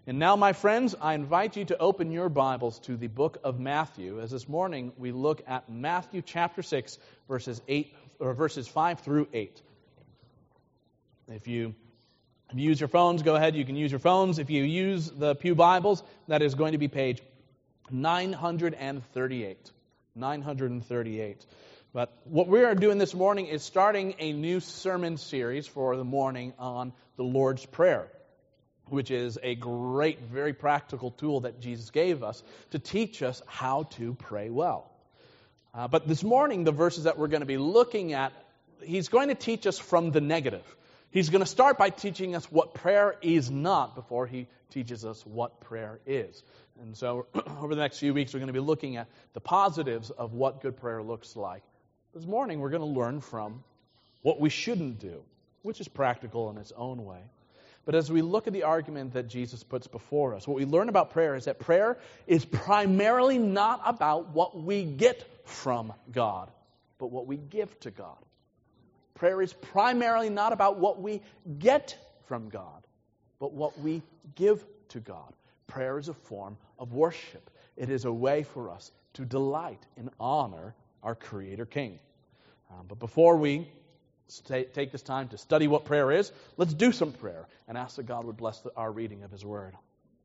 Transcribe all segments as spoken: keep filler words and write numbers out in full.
And now, my friends, I invite you to open your Bibles to the book of Matthew, as this morning we look at Matthew chapter six, verses eight or verses five through eight. If you If you use your phones, go ahead, you can use your phones. If you use the Pew Bibles, that is going to be page nine thirty-eight. nine thirty-eight. But what we are doing this morning is starting a new sermon series for the morning on the Lord's Prayer, which is a great, very practical tool that Jesus gave us to teach us how to pray well. Uh, but this morning, the verses that we're going to be looking at, he's going to teach us from the negative. He's going to start by teaching us what prayer is not before he teaches us what prayer is. And so over the next few weeks, we're going to be looking at the positives of what good prayer looks like. This morning, we're going to learn from what we shouldn't do, which is practical in its own way. But as we look at the argument that Jesus puts before us, what we learn about prayer is that prayer is primarily not about what we get from God, but what we give to God. Prayer is primarily not about what we get from God, but what we give to God. Prayer is a form of worship. It is a way for us to delight and honor our Creator King. Um, but before we take this time to study what prayer is, let's do some prayer and ask that God would bless the, our reading of His Word.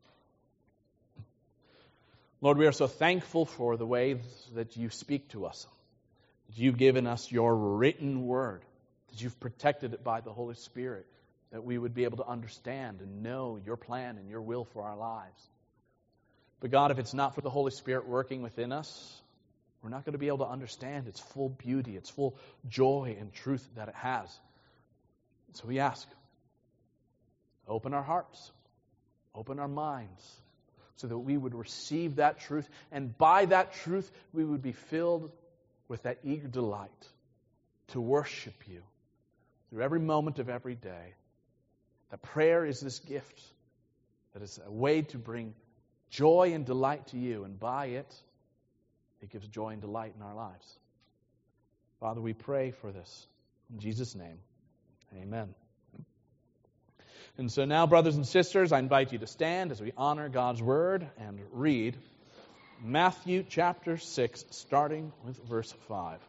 Lord, we are so thankful for the way that you speak to us, that you've given us your written Word, that you've protected it by the Holy Spirit, that we would be able to understand and know your plan and your will for our lives. But God, if it's not for the Holy Spirit working within us, we're not going to be able to understand its full beauty, its full joy and truth that it has. So we ask, open our hearts, open our minds, so that we would receive that truth, and by that truth we would be filled with that eager delight to worship you through every moment of every day. That prayer is this gift that is a way to bring joy and delight to you, and by it, it gives joy and delight in our lives. Father, we pray for this. In Jesus' name, amen. And so now, brothers and sisters, I invite you to stand as we honor God's Word and read Matthew chapter six, starting with verse five.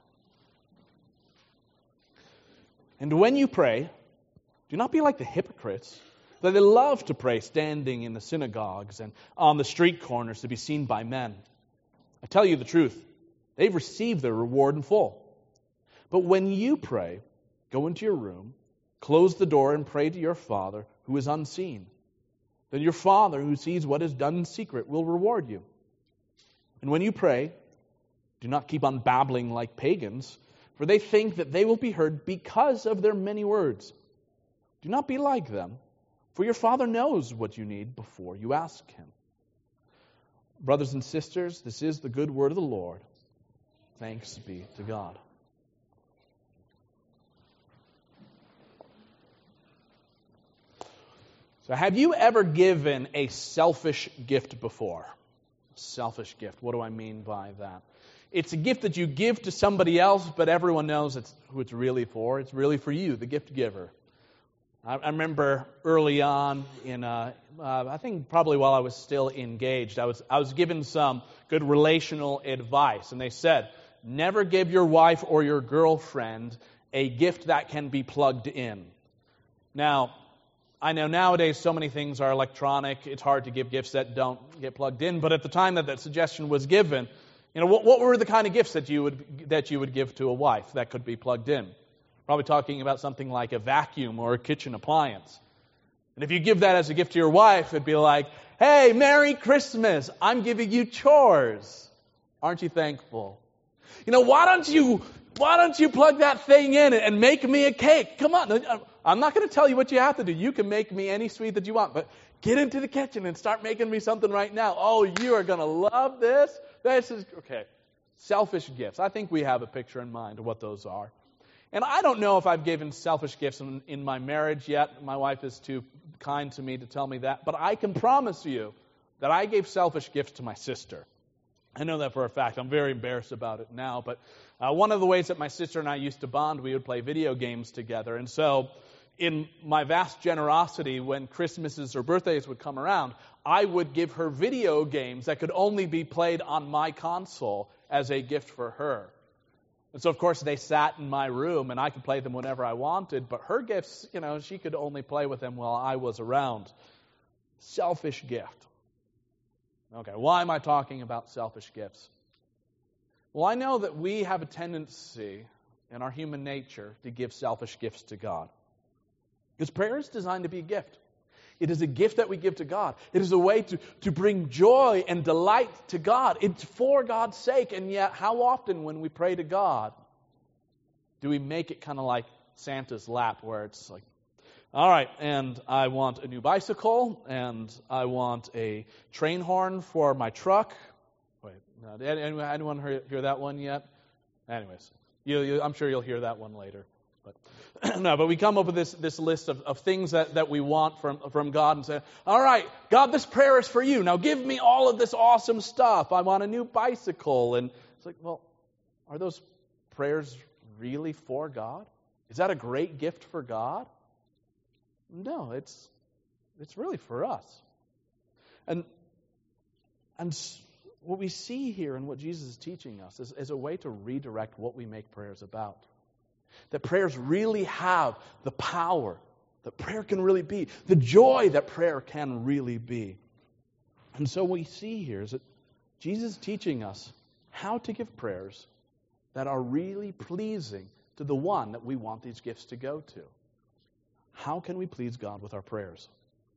And when you pray, do not be like the hypocrites, for they love to pray standing in the synagogues and on the street corners to be seen by men. I tell you the truth, they've received their reward in full. But when you pray, go into your room, close the door, and pray to your Father who is unseen. Then your Father who sees what is done in secret will reward you. And when you pray, do not keep on babbling like pagans, for they think that they will be heard because of their many words. Do not be like them, for your Father knows what you need before you ask Him. Brothers and sisters, this is the good word of the Lord. Thanks be to God. So have you ever given a selfish gift before? Selfish gift. What do I mean by that? It's a gift that you give to somebody else, but everyone knows it's who it's really for. It's really for you, the gift giver. I, I remember early on in, uh, uh, I think probably while I was still engaged, I was I was given some good relational advice, and they said, never give your wife or your girlfriend a gift that can be plugged in. Now, I know nowadays so many things are electronic. It's hard to give gifts that don't get plugged in. But at the time that that suggestion was given, you know, what, what were the kind of gifts that you would that you would give to a wife that could be plugged in? Probably talking about something like a vacuum or a kitchen appliance. And if you give that as a gift to your wife, it'd be like, hey, Merry Christmas, I'm giving you chores. Aren't you thankful? You know, why don't you why don't you plug that thing in and make me a cake? Come on. I'm not going to tell you what you have to do. You can make me any sweet that you want, but get into the kitchen and start making me something right now. Oh, you are going to love this. This is, okay. Selfish gifts. I think we have a picture in mind of what those are. And I don't know if I've given selfish gifts in, in my marriage yet. My wife is too kind to me to tell me that. But I can promise you that I gave selfish gifts to my sister. I know that for a fact. I'm very embarrassed about it now. But uh, one of the ways that my sister and I used to bond, we would play video games together. And so in my vast generosity, when Christmases or birthdays would come around, I would give her video games that could only be played on my console as a gift for her. And so, of course, they sat in my room, and I could play them whenever I wanted, but her gifts, you know, she could only play with them while I was around. Selfish gift. Okay, why am I talking about selfish gifts? Well, I know that we have a tendency in our human nature to give selfish gifts to God. Because prayer is designed to be a gift. It is a gift that we give to God. It is a way to, to bring joy and delight to God. It's for God's sake. And yet, how often when we pray to God, do we make it kind of like Santa's lap, where it's like, all right, and I want a new bicycle, and I want a train horn for my truck. Wait, no, did anyone, anyone hear, hear that one yet? Anyways, you, you, I'm sure you'll hear that one later. But no, but we come up with this, this list of, of things that, that we want from, from God and say, all right, God, this prayer is for you. Now give me all of this awesome stuff. I want a new bicycle. And it's like, well, are those prayers really for God? Is that a great gift for God? No, it's it's really for us. And and what we see here and what Jesus is teaching us is, is a way to redirect what we make prayers about. That prayers really have the power that prayer can really be, the joy that prayer can really be. And so what we see here is that Jesus is teaching us how to give prayers that are really pleasing to the one that we want these gifts to go to. How can we please God with our prayers?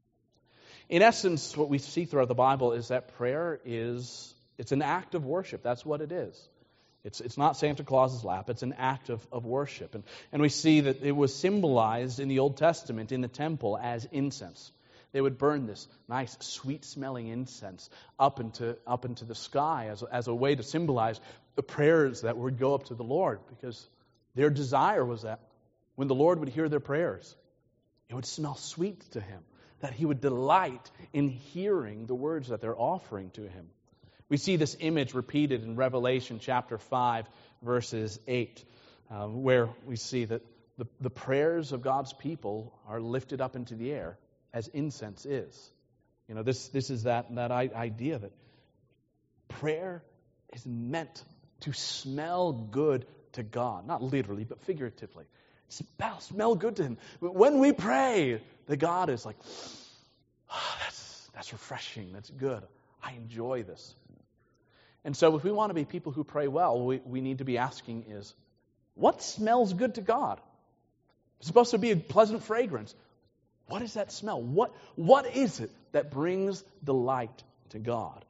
In essence, what we see throughout the Bible is that prayer is, it's an act of worship. That's what it is. It's it's not Santa Claus's lap. It's an act of, of worship. And, and we see that it was symbolized in the Old Testament in the temple as incense. They would burn this nice, sweet-smelling incense up into up into the sky as, as a way to symbolize the prayers that would go up to the Lord, because their desire was that when the Lord would hear their prayers, it would smell sweet to Him, that He would delight in hearing the words that they're offering to Him. We see this image repeated in Revelation chapter five, verses eight, uh, where we see that the, the prayers of God's people are lifted up into the air as incense is. You know, this, this is that, that idea that prayer is meant to smell good to God. Not literally, but figuratively. Smell, smell good to Him. When we pray, the God is like, oh, that's, that's refreshing, that's good. I enjoy this. And so if we want to be people who pray well, we, we need to be asking is, what smells good to God? It's supposed to be a pleasant fragrance. What is that smell? What, what is it that brings delight to God?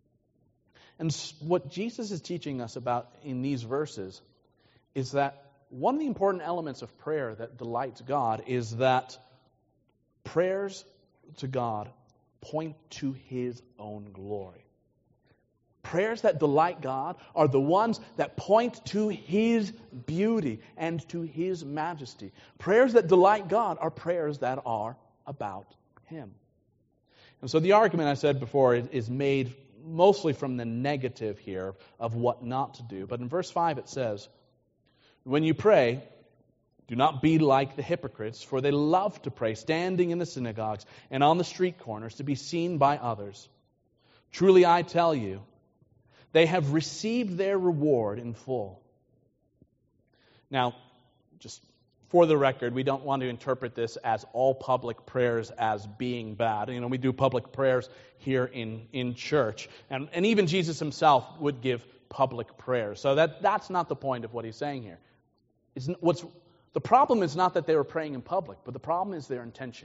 And what Jesus is teaching us about in these verses is that one of the important elements of prayer that delights God is that prayers to God point to His own glory. Prayers that delight God are the ones that point to His beauty and to His majesty. Prayers that delight God are prayers that are about Him. And so the argument I said before is made mostly from the negative here of what not to do. But in verse five it says, when you pray, do not be like the hypocrites, for they love to pray, standing in the synagogues and on the street corners to be seen by others. Truly I tell you, they have received their reward in full. Now, just for the record, we don't want to interpret this as all public prayers as being bad. You know, we do public prayers here in, in church. And, and even Jesus Himself would give public prayers. So that, that's not the point of what He's saying here. It's, what's, the problem is not that they were praying in public, but the problem is their intention.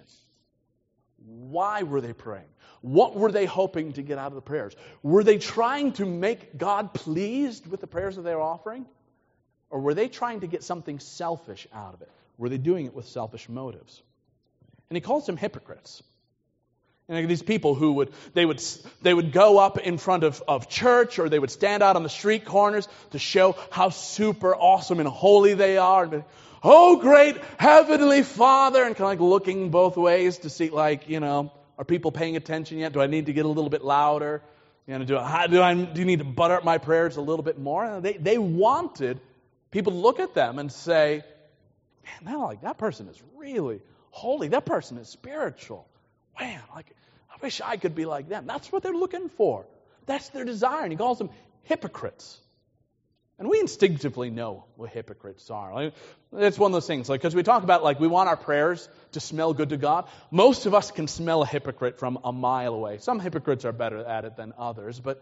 Why were they praying? What were they hoping to get out of the prayers? Were they trying to make God pleased with the prayers that they were offering? Or were they trying to get something selfish out of it? Were they doing it with selfish motives? And He calls them hypocrites. And these people who would, they would they would go up in front of, of church, or they would stand out on the street corners to show how super awesome and holy they are. And be, oh, great Heavenly Father, and kind of like looking both ways to see, like, you know, are people paying attention yet? Do I need to get a little bit louder? You know, do I, do I do you need to butter up my prayers a little bit more? And they, they wanted people to look at them and say, man, that, like, that person is really holy. That person is spiritual. Man, like, I wish I could be like them. That's what they're looking for. That's their desire. And he calls them hypocrites. And we instinctively know what hypocrites are. Like, it's one of those things, like, because we talk about, like, we want our prayers to smell good to God. Most of us can smell a hypocrite from a mile away. Some hypocrites are better at it than others, but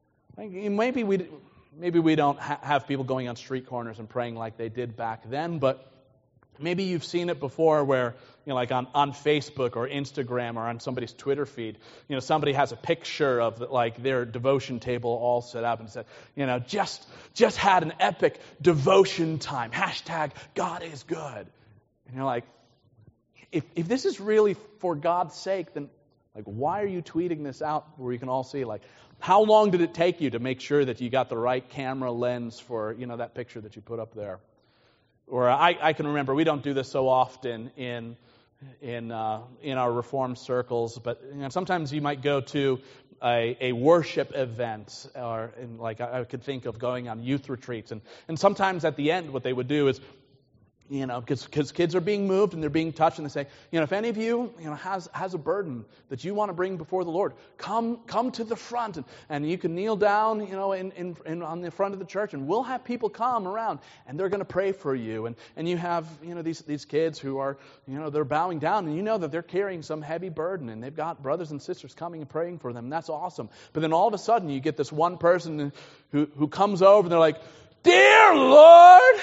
maybe we maybe we don't ha- have people going on street corners and praying like they did back then, but maybe you've seen it before where, you know, like on, on Facebook or Instagram or on somebody's Twitter feed, you know, somebody has a picture of like their devotion table all set up and said, you know, just just had an epic devotion time. Hashtag God is good. And you're like, if if this is really for God's sake, then like why are you tweeting this out where you can all see? Like, how long did it take you to make sure that you got the right camera lens for, you know, that picture that you put up there? Or I, I can remember, we don't do this so often in in uh, in our Reformed circles, but you know, sometimes you might go to a, a worship event, or in, like I, I could think of going on youth retreats, and, and sometimes at the end what they would do is, you know, because kids are being moved and they're being touched, and they say, you know, if any of you, you know, has has a burden that you want to bring before the Lord, come come to the front, and, and you can kneel down, you know, in, in, in on the front of the church, and we'll have people come around, and they're going to pray for you, and and you have, you know, these these kids who are, you know, they're bowing down, and you know that they're carrying some heavy burden, and they've got brothers and sisters coming and praying for them. And that's awesome. But then all of a sudden, you get this one person who who comes over, and they're like, "Dear Lord,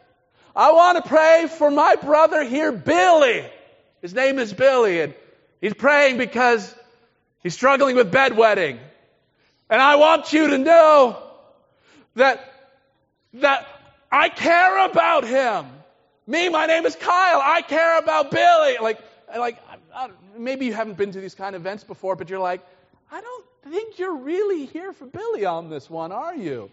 I want to pray for my brother here, Billy. His name is Billy, and he's praying because he's struggling with bedwetting. And I want you to know that, that I care about him. Me, my name is Kyle. I care about Billy." Like, like I, I, maybe you haven't been to these kind of events before, but you're like, I don't think you're really here for Billy on this one, are you?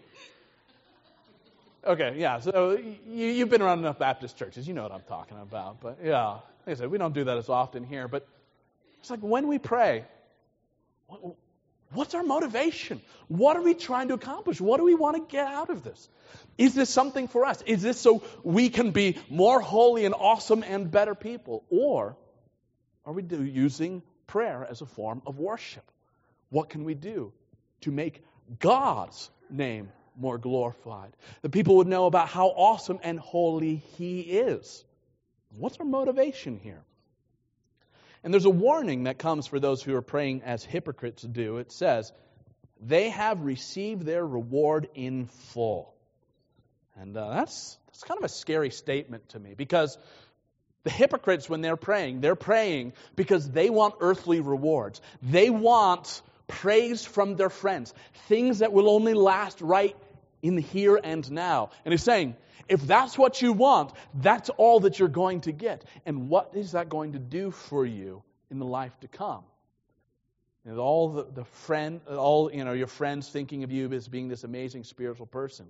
Okay, yeah, so you, you've been around enough Baptist churches. You know what I'm talking about. But yeah, like I said, we don't do that as often here. But it's like when we pray, what, what's our motivation? What are we trying to accomplish? What do we want to get out of this? Is this something for us? Is this so we can be more holy and awesome and better people? Or are we do, using prayer as a form of worship? What can we do to make God's name more glorified? The people would know about how awesome and holy He is. What's our motivation here? And there's a warning that comes for those who are praying as hypocrites do. It says, they have received their reward in full. And uh, that's, that's kind of a scary statement to me, because the hypocrites, when they're praying, they're praying because they want earthly rewards. They want praise from their friends, things that will only last right in the here and now. And he's saying, if that's what you want, that's all that you're going to get. And what is that going to do for you in the life to come? And all the, the friend, all you know, your friends thinking of you as being this amazing spiritual person,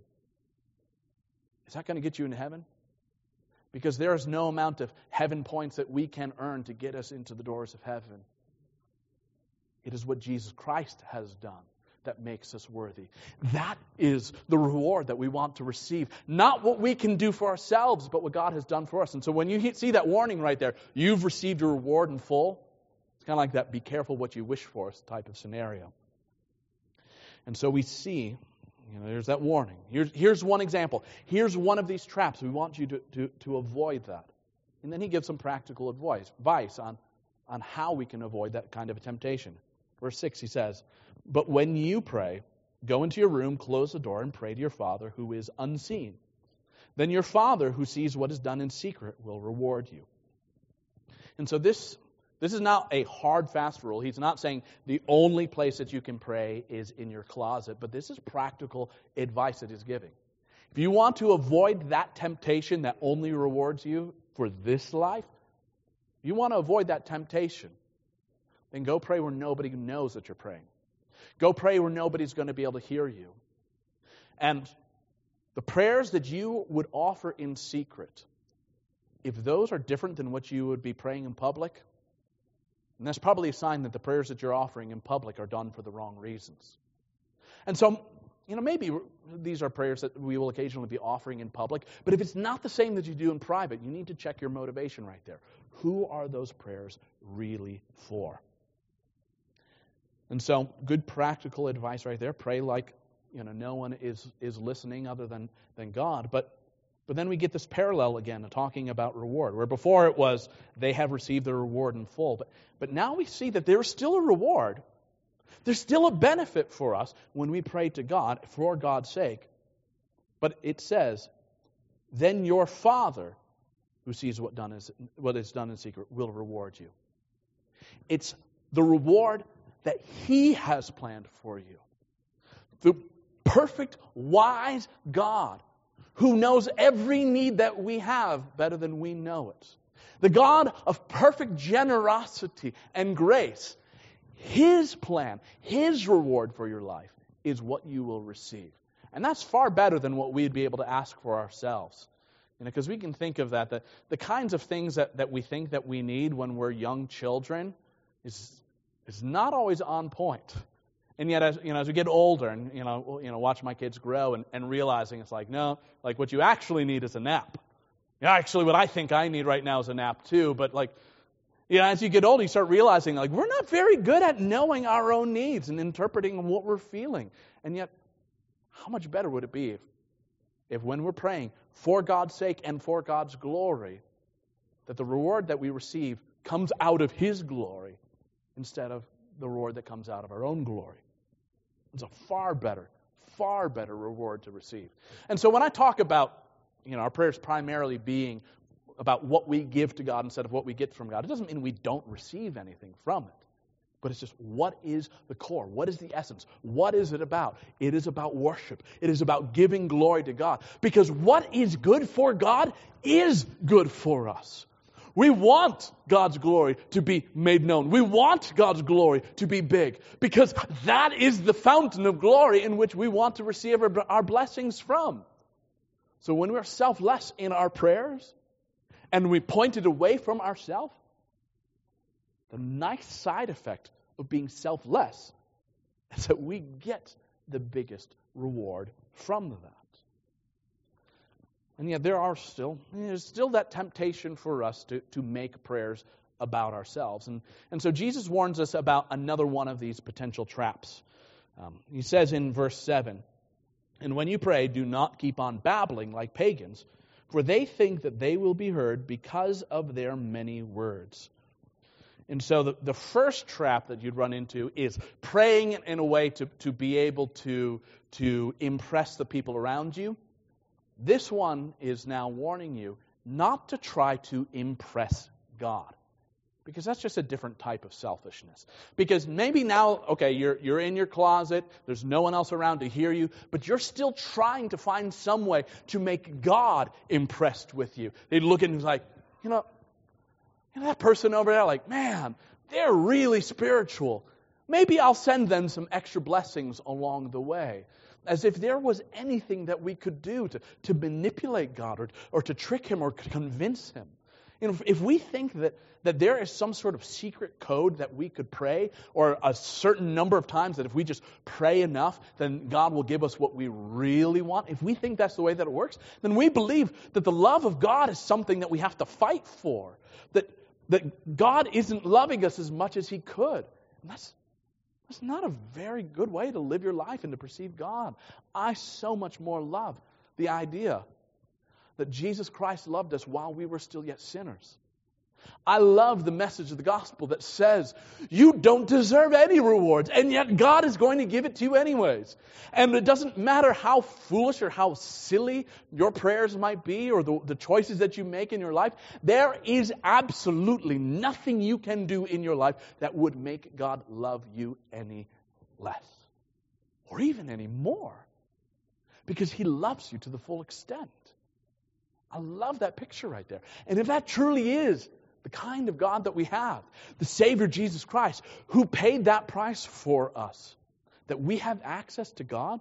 is that going to get you into heaven? Because there is no amount of heaven points that we can earn to get us into the doors of heaven. It is what Jesus Christ has done that makes us worthy. That is the reward that we want to receive. Not what we can do for ourselves, but what God has done for us. And so when you see that warning right there, you've received your reward in full. It's kind of like that be careful what you wish for type of scenario. And so we see, you know, there's that warning. Here's, here's one example. Here's one of these traps. We want you to, to, to avoid that. And then he gives some practical advice, advice on, on how we can avoid that kind of a temptation. Verse six, he says, but when you pray, go into your room, close the door, and pray to your Father who is unseen. Then your Father who sees what is done in secret will reward you. And so this, this is not a hard, fast rule. He's not saying the only place that you can pray is in your closet, but this is practical advice that he's giving. If you want to avoid that temptation that only rewards you for this life, you want to avoid that temptation, then go pray where nobody knows that you're praying. Go pray where nobody's going to be able to hear you. And the prayers that you would offer in secret, if those are different than what you would be praying in public, and that's probably a sign that the prayers that you're offering in public are done for the wrong reasons. And so you know, maybe these are prayers that we will occasionally be offering in public, but if it's not the same that you do in private, you need to check your motivation right there. Who are those prayers really for? And so, good practical advice right there. Pray like, you know, no one is is listening other than, than God. But but then we get this parallel again, talking about reward, where before it was they have received the reward in full. But, but now we see that there's still a reward. There's still a benefit for us when we pray to God for God's sake. But it says, then your Father, who sees what done is what is done in secret, will reward you. It's the reward that He has planned for you. The perfect, wise God who knows every need that we have better than we know it. The God of perfect generosity and grace. His plan, His reward for your life is what you will receive. And that's far better than what we'd be able to ask for ourselves. You know, because we can think of that, the, the kinds of things that, that we think that we need when we're young children is, is not always on point. And yet, as you know, as we get older and you know, you know, watch my kids grow and, and realizing it's like, no, like what you actually need is a nap. Yeah, actually, what I think I need right now is a nap too. But like, you know, as you get older, you start realizing like we're not very good at knowing our own needs and interpreting what we're feeling. And yet, how much better would it be if, if when we're praying for God's sake and for God's glory, that the reward that we receive comes out of His glory instead of the reward that comes out of our own glory. It's a far better, far better reward to receive. And so when I talk about, you know, our prayers primarily being about what we give to God instead of what we get from God, it doesn't mean we don't receive anything from it. But it's just, what is the core? What is the essence? What is it about? It is about worship. It is about giving glory to God. Because what is good for God is good for us. We want God's glory to be made known. We want God's glory to be big because that is the fountain of glory in which we want to receive our blessings from. So when we're selfless in our prayers and we point it away from ourselves, the nice side effect of being selfless is that we get the biggest reward from that. And yet there are still, there's still that temptation for us to, to make prayers about ourselves. And, and so Jesus warns us about another one of these potential traps. Um, he says in verse seven, and when you pray, do not keep on babbling like pagans, for they think that they will be heard because of their many words. And so the, the first trap that you'd run into is praying in a way to, to be able to, to impress the people around you. This one is now warning you not to try to impress God. Because that's just a different type of selfishness. Because maybe now, okay, you're you're in your closet, there's no one else around to hear you, but you're still trying to find some way to make God impressed with you. They look at and like, you know, you know, that person over there, like, man, they're really spiritual. Maybe I'll send them some extra blessings along the way. As if there was anything that we could do to, to manipulate God or, or to trick Him or to convince Him. You know, if we think that, that there is some sort of secret code that we could pray, or a certain number of times that if we just pray enough, then God will give us what we really want, if we think that's the way that it works, then we believe that the love of God is something that we have to fight for. That, that God isn't loving us as much as He could. And that's That's not a very good way to live your life and to perceive God. I so much more love the idea that Jesus Christ loved us while we were still yet sinners. I love the message of the gospel that says you don't deserve any rewards, and yet God is going to give it to you anyways. And it doesn't matter how foolish or how silly your prayers might be or the, the choices that you make in your life, there is absolutely nothing you can do in your life that would make God love you any less or even any more, because He loves you to the full extent. I love that picture right there. And if that truly is the kind of God that we have, the Savior Jesus Christ, who paid that price for us, that we have access to God,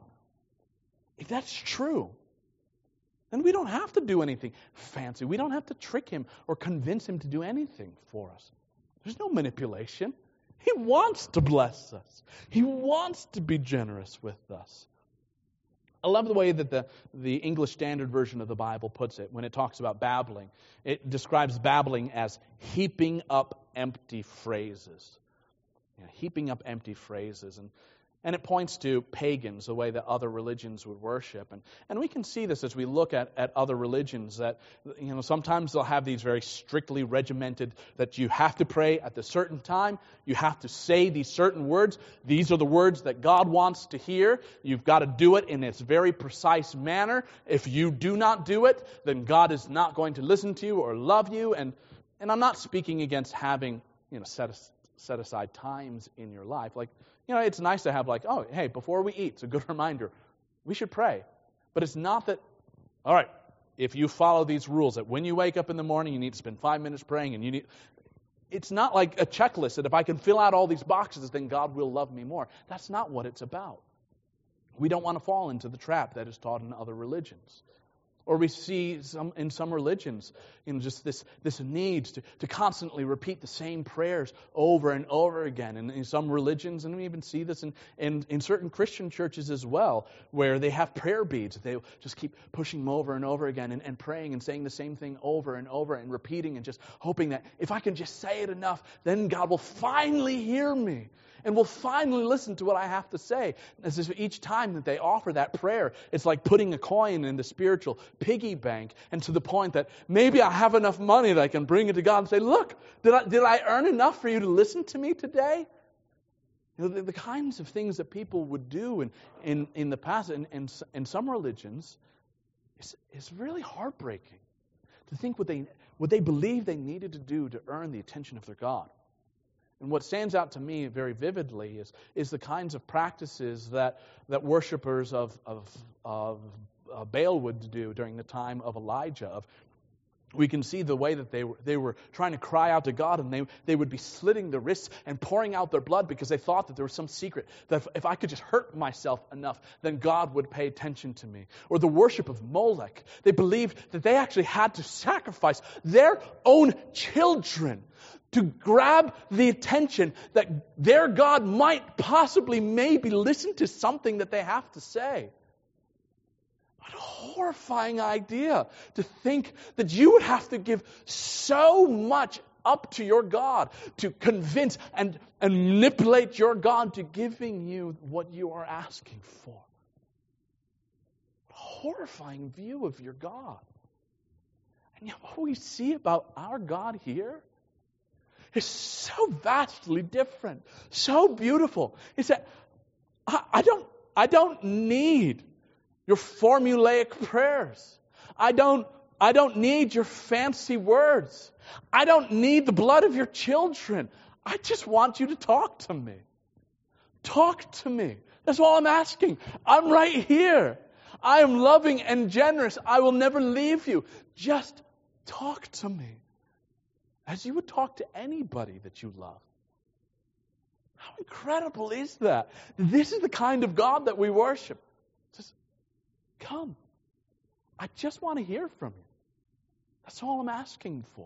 if that's true, then we don't have to do anything fancy. We don't have to trick Him or convince Him to do anything for us. There's no manipulation. He wants to bless us. He wants to be generous with us. I love the way that the, the English Standard Version of the Bible puts it when it talks about babbling. It describes babbling as heaping up empty phrases. You know, heaping up empty phrases. And, and it points to pagans, the way that other religions would worship. And, and we can see this as we look at, at other religions, that you know sometimes they'll have these very strictly regimented, that you have to pray at a certain time, you have to say these certain words. These are the words that God wants to hear. You've got to do it in its very precise manner. If you do not do it, then God is not going to listen to you or love you. And, and I'm not speaking against having you know set, set aside times in your life. Like, You know, it's nice to have like, oh, hey, before we eat, it's a good reminder. We should pray. But it's not that, all right, if you follow these rules, that when you wake up in the morning, you need to spend five minutes praying, and you need... It's not like a checklist that if I can fill out all these boxes, then God will love me more. That's not what it's about. We don't want to fall into the trap that is taught in other religions. Or we see some in some religions, you know, just this, this need to, to constantly repeat the same prayers over and over again. And in some religions, and we even see this in, in, in certain Christian churches as well, where they have prayer beads. They just keep pushing them over and over again and, and praying and saying the same thing over and over and repeating and just hoping that if I can just say it enough, then God will finally hear me. And will finally listen to what I have to say. As if each time that they offer that prayer, it's like putting a coin in the spiritual piggy bank, and to the point that maybe I have enough money that I can bring it to God and say, look, did I, did I earn enough for you to listen to me today? You know, the, the kinds of things that people would do in, in, in the past, in, in, in some religions, is, is really heartbreaking. To think what they, what they believe they needed to do to earn the attention of their God. And what stands out to me very vividly is, is the kinds of practices that, that worshipers of, of, of uh, Baal would do during the time of Elijah. Of, we can see the way that they were, they were trying to cry out to God, and they, they would be slitting their wrists and pouring out their blood because they thought that there was some secret, that if, if I could just hurt myself enough, then God would pay attention to me. Or the worship of Molech. They believed that they actually had to sacrifice their own children to grab the attention that their God might possibly maybe listen to something that they have to say. What a horrifying idea to think that you would have to give so much up to your God to convince and, and manipulate your God to giving you what you are asking for. What a horrifying view of your God. And yet what we see about our God here is so vastly different, so beautiful. He said, I, I don't, I don't need your formulaic prayers. I don't, I don't need your fancy words. I don't need the blood of your children. I just want you to talk to me. Talk to me. That's all I'm asking. I'm right here. I am loving and generous. I will never leave you. Just talk to me. As you would talk to anybody that you love. How incredible is that? This is the kind of God that we worship. Just come. I just want to hear from you. That's all I'm asking for.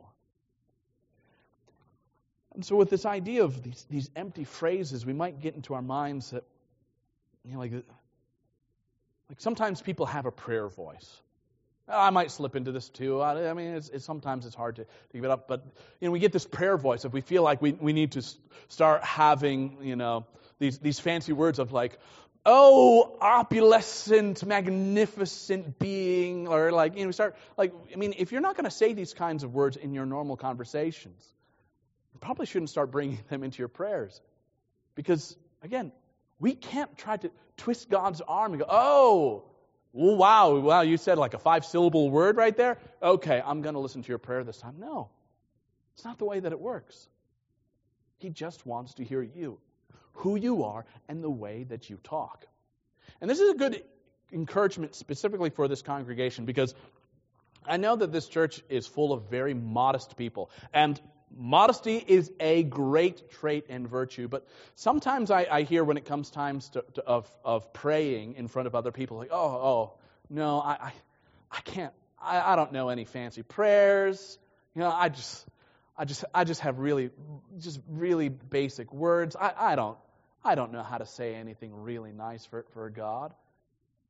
And so with this idea of these, these empty phrases, we might get into our minds that, you know, like, like sometimes people have a prayer voice. I might slip into this too. I mean, it's, it's, sometimes it's hard to, to give it up. But, you know, we get this prayer voice. If we feel like we, we need to start having, you know, these, these fancy words of like, oh, opulescent, magnificent being, or like, you know, we start, like, I mean, if you're not going to say these kinds of words in your normal conversations, you probably shouldn't start bringing them into your prayers. Because, again, we can't try to twist God's arm and go, oh, well, wow, wow, you said like a five-syllable word right there? Okay, I'm going to listen to your prayer this time. No, it's not the way that it works. He just wants to hear you, who you are, and the way that you talk. And this is a good encouragement specifically for this congregation, because I know that this church is full of very modest people. And modesty is a great trait and virtue, but sometimes I, I hear when it comes times to, to, of, of praying in front of other people, like, oh, oh, no, I, I, I can't, I, I don't know any fancy prayers. You know, I just, I just, I just have really, just really basic words. I, I don't, I don't know how to say anything really nice for for God. It's like,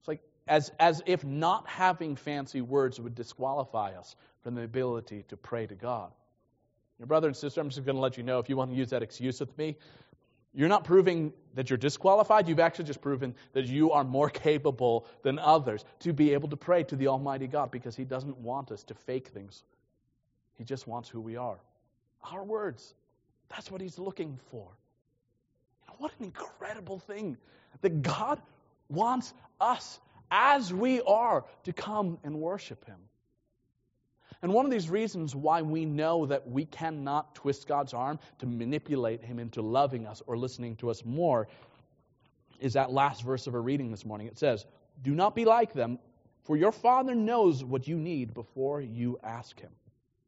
as, as if not having fancy words would disqualify us from the ability to pray to God. Your brother and sister, I'm just going to let you know, if you want to use that excuse with me, you're not proving that you're disqualified. You've actually just proven that you are more capable than others to be able to pray to the Almighty God, because He doesn't want us to fake things. He just wants who we are. Our words. That's what He's looking for. You know, what an incredible thing that God wants us, as we are, to come and worship Him. And one of these reasons why we know that we cannot twist God's arm to manipulate Him into loving us or listening to us more is that last verse of our reading this morning. It says, "Do not be like them, for your Father knows what you need before you ask Him."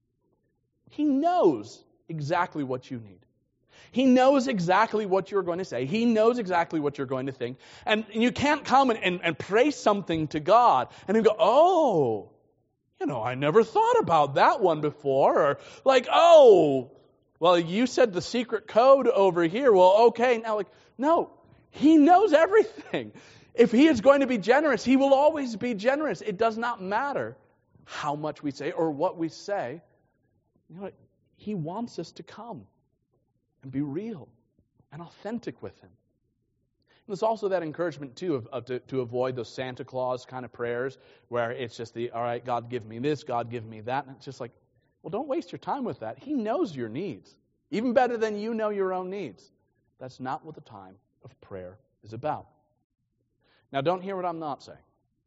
He knows exactly what you need. He knows exactly what you're going to say. He knows exactly what you're going to think. And you can't come and, and, and pray something to God and then go, "Oh, you know, I never thought about that one before." Or like, "Oh, well, you said the secret code over here. Well, okay." Now, like, no, He knows everything. If He is going to be generous, He will always be generous. It does not matter how much we say or what we say. You know what? He wants us to come and be real and authentic with Him. There's also that encouragement, too, of, of to, to avoid those Santa Claus kind of prayers where it's just the, "All right, God, give me this, God, give me that." And it's just like, well, don't waste your time with that. He knows your needs, even better than you know your own needs. That's not what the time of prayer is about. Now, don't hear what I'm not saying.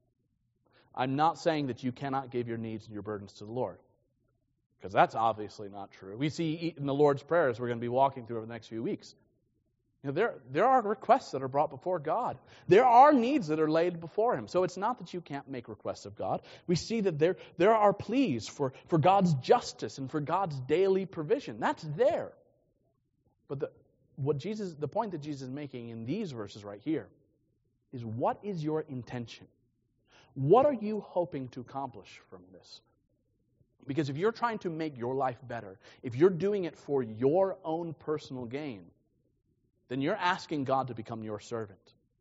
I'm not saying that you cannot give your needs and your burdens to the Lord, because that's obviously not true. We see in the Lord's Prayer, as we're going to be walking through over the next few weeks, you know, there, there are requests that are brought before God. There are needs that are laid before Him. So it's not that you can't make requests of God. We see that there, there are pleas for, for God's justice and for God's daily provision. That's there. But the, what Jesus, the point that Jesus is making in these verses right here is, what is your intention? What are you hoping to accomplish from this? Because if you're trying to make your life better, if you're doing it for your own personal gain, then you're asking God to become your servant.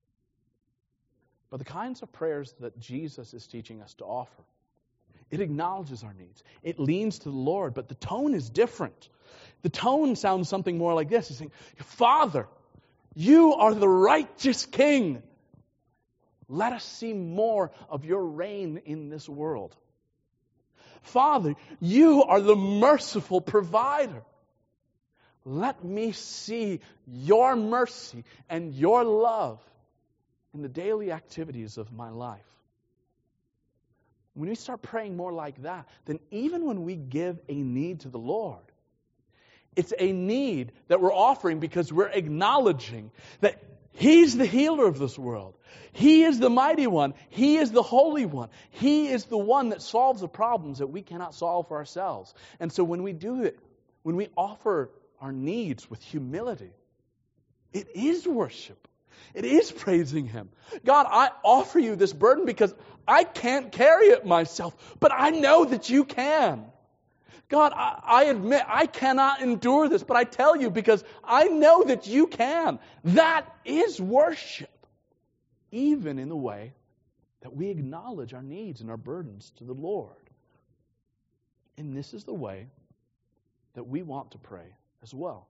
But the kinds of prayers that Jesus is teaching us to offer, it acknowledges our needs. It leans to the Lord, but the tone is different. The tone sounds something more like this. He's saying, "Father, you are the righteous King. Let us see more of your reign in this world. Father, you are the merciful provider. Let me see your mercy and your love in the daily activities of my life." When we start praying more like that, then even when we give a need to the Lord, it's a need that we're offering because we're acknowledging that He's the healer of this world. He is the mighty one. He is the holy one. He is the one that solves the problems that we cannot solve for ourselves. And so when we do it, when we offer our needs with humility, it is worship. It is praising Him. God, I offer you this burden because I can't carry it myself, but I know that you can. God, I, I admit I cannot endure this, but I tell you because I know that you can. That is worship, even in the way that we acknowledge our needs and our burdens to the Lord. And this is the way that we want to pray as well.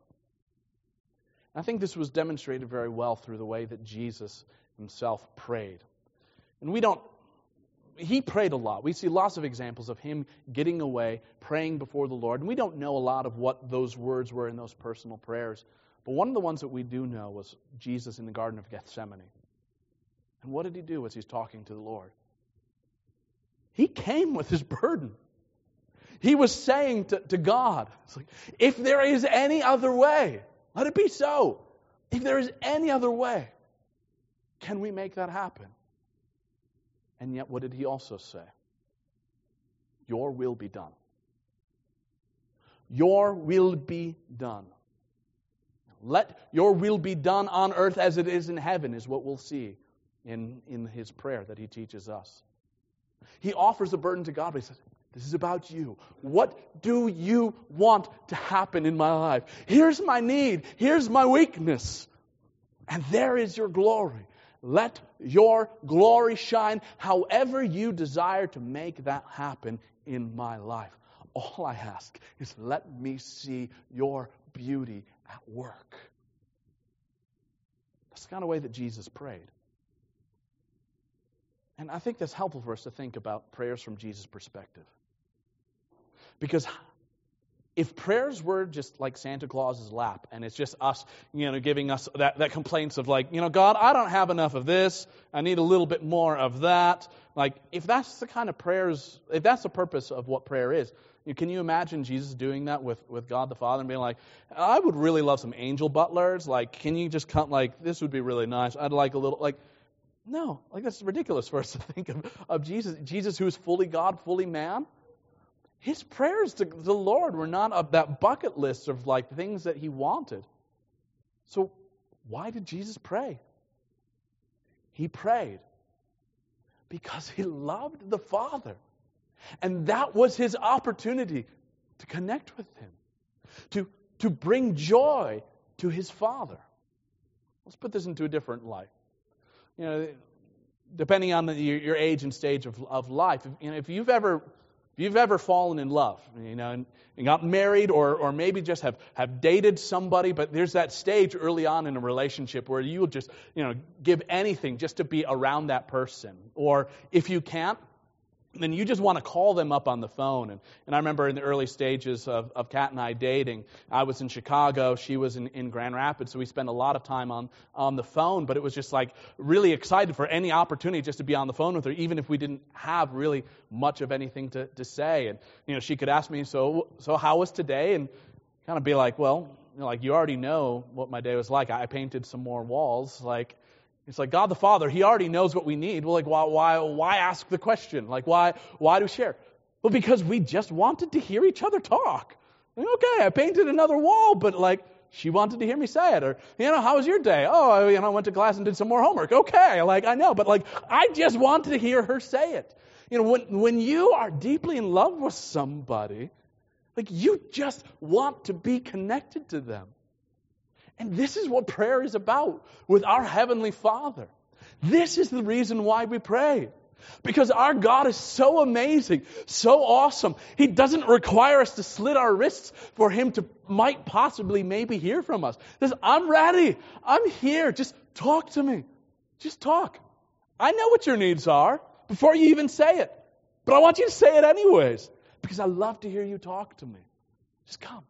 I think this was demonstrated very well through the way that Jesus Himself prayed. And we don't, He prayed a lot. We see lots of examples of Him getting away, praying before the Lord. And we don't know a lot of what those words were in those personal prayers. But one of the ones that we do know was Jesus in the Garden of Gethsemane. And what did He do as He's talking to the Lord? He came with His burden. He was saying to, to God, it's like, if there is any other way, let it be so. If there is any other way, can we make that happen? And yet, what did He also say? Your will be done. Your will be done. Let your will be done on earth as it is in heaven, is what we'll see in, in His prayer that He teaches us. He offers a burden to God, but He says, this is about you. What do you want to happen in my life? Here's my need. Here's my weakness. And there is your glory. Let your glory shine however you desire to make that happen in my life. All I ask is let me see your beauty at work. That's the kind of way that Jesus prayed. And I think that's helpful for us to think about prayers from Jesus' perspective. Because if prayers were just like Santa Claus's lap, and it's just us, you know, giving us that, that complaints of like, you know, God, I don't have enough of this, I need a little bit more of that. Like, if that's the kind of prayers, if that's the purpose of what prayer is, can you imagine Jesus doing that with, with God the Father and being like, I would really love some angel butlers, like, can you just come, like, this would be really nice, I'd like a little, like, no, like that's ridiculous for us to think of, of Jesus, Jesus who is fully God, fully man. His prayers to the Lord were not of that bucket list of like things that he wanted. So why did Jesus pray? He prayed because he loved the Father. And that was his opportunity to connect with him, to, to bring joy to his Father. Let's put this into a different light. You know, depending on the, your, your age and stage of, of life, if, you know, if you've ever If you've ever fallen in love, you know, and, and got married or or maybe just have, have dated somebody, but there's that stage early on in a relationship where you will just, you know, give anything just to be around that person. Or if you can't, then you just want to call them up on the phone. And, and I remember in the early stages of, of Kat and I dating, I was in Chicago, she was in, in Grand Rapids, so we spent a lot of time on, on the phone, but it was just like really excited for any opportunity just to be on the phone with her, even if we didn't have really much of anything to, to say. And, you know, she could ask me, so so how was today? And kind of be like, well, you know, like you already know what my day was like. I painted some more walls, like, it's like God the Father, he already knows what we need. Well, like, why, why, why ask the question? Like, why, why do we share? Well, because we just wanted to hear each other talk. Like, okay, I painted another wall, but like, she wanted to hear me say it. Or, you know, how was your day? Oh, I, you know, I went to class and did some more homework. Okay, like, I know, but like, I just wanted to hear her say it. You know, when, when you are deeply in love with somebody, like, you just want to be connected to them. And this is what prayer is about with our Heavenly Father. This is the reason why we pray. Because our God is so amazing, so awesome. He doesn't require us to slit our wrists for Him to might possibly maybe hear from us. He says, I'm ready. I'm here. Just talk to me. Just talk. I know what your needs are before you even say it. But I want you to say it anyways. Because I love to hear you talk to me. Just come.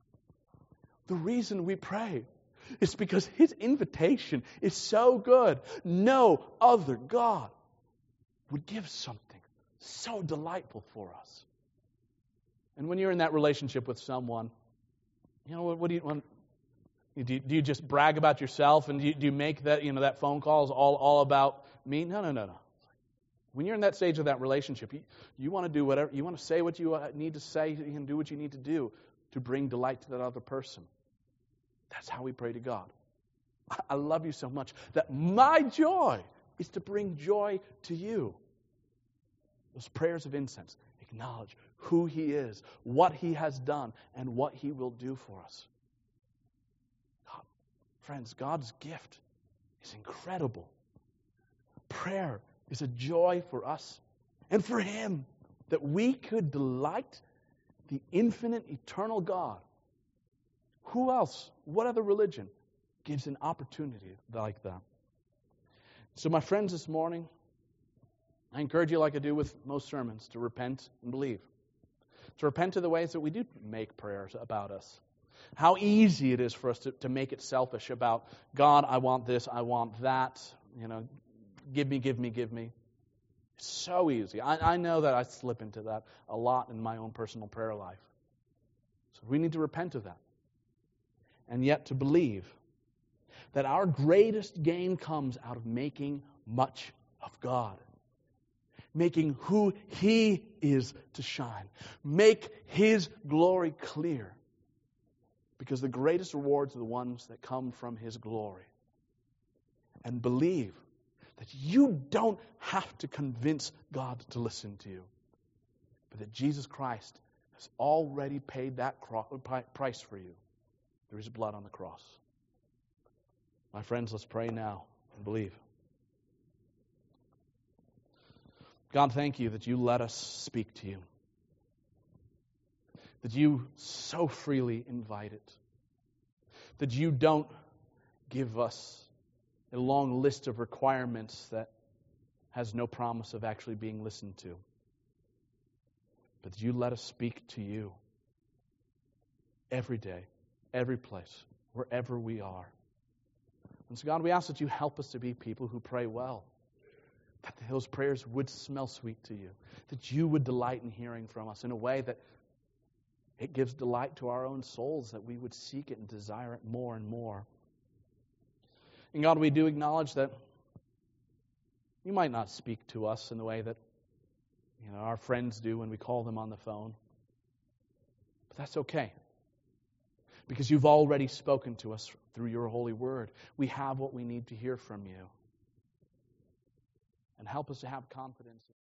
The reason we pray is because His invitation is so good. No other God would give something so delightful for us. And when you're in that relationship with someone, you know, what, what do you want? Do you, do you just brag about yourself and do you, do you make that, you know, that phone call is all, all about me? No, no, no, no. When you're in that stage of that relationship, you, you want to do whatever, you want to say what you need to say, you can do what you need to do to bring delight to that other person. That's how we pray to God. I love you so much that my joy is to bring joy to you. Those prayers of incense acknowledge who He is, what He has done, and what He will do for us. God, friends, God's gift is incredible. Prayer is a joy for us and for Him that we could delight the infinite, eternal God. Who else, what other religion gives an opportunity like that? So my friends, this morning, I encourage you, like I do with most sermons, to repent and believe. To repent of the ways that we do make prayers about us. How easy it is for us to, to make it selfish about, God, I want this, I want that, you know, give me, give me, give me. It's so easy. I, I know that I slip into that a lot in my own personal prayer life. So we need to repent of that. And yet to believe that our greatest gain comes out of making much of God. Making who He is to shine. Make His glory clear. Because the greatest rewards are the ones that come from His glory. And believe that you don't have to convince God to listen to you. But that Jesus Christ has already paid that price for you. There is blood on the cross. My friends, let's pray now and believe. God, thank you that you let us speak to you, that you so freely invite it, that you don't give us a long list of requirements that has no promise of actually being listened to, but that you let us speak to you every day, every place, wherever we are. And so, God, we ask that you help us to be people who pray well, that those prayers would smell sweet to you, that you would delight in hearing from us in a way that it gives delight to our own souls, that we would seek it and desire it more and more. And God, we do acknowledge that you might not speak to us in the way that you know our friends do when we call them on the phone. But that's okay, because you've already spoken to us through your holy word. We have what we need to hear from you. And help us to have confidence.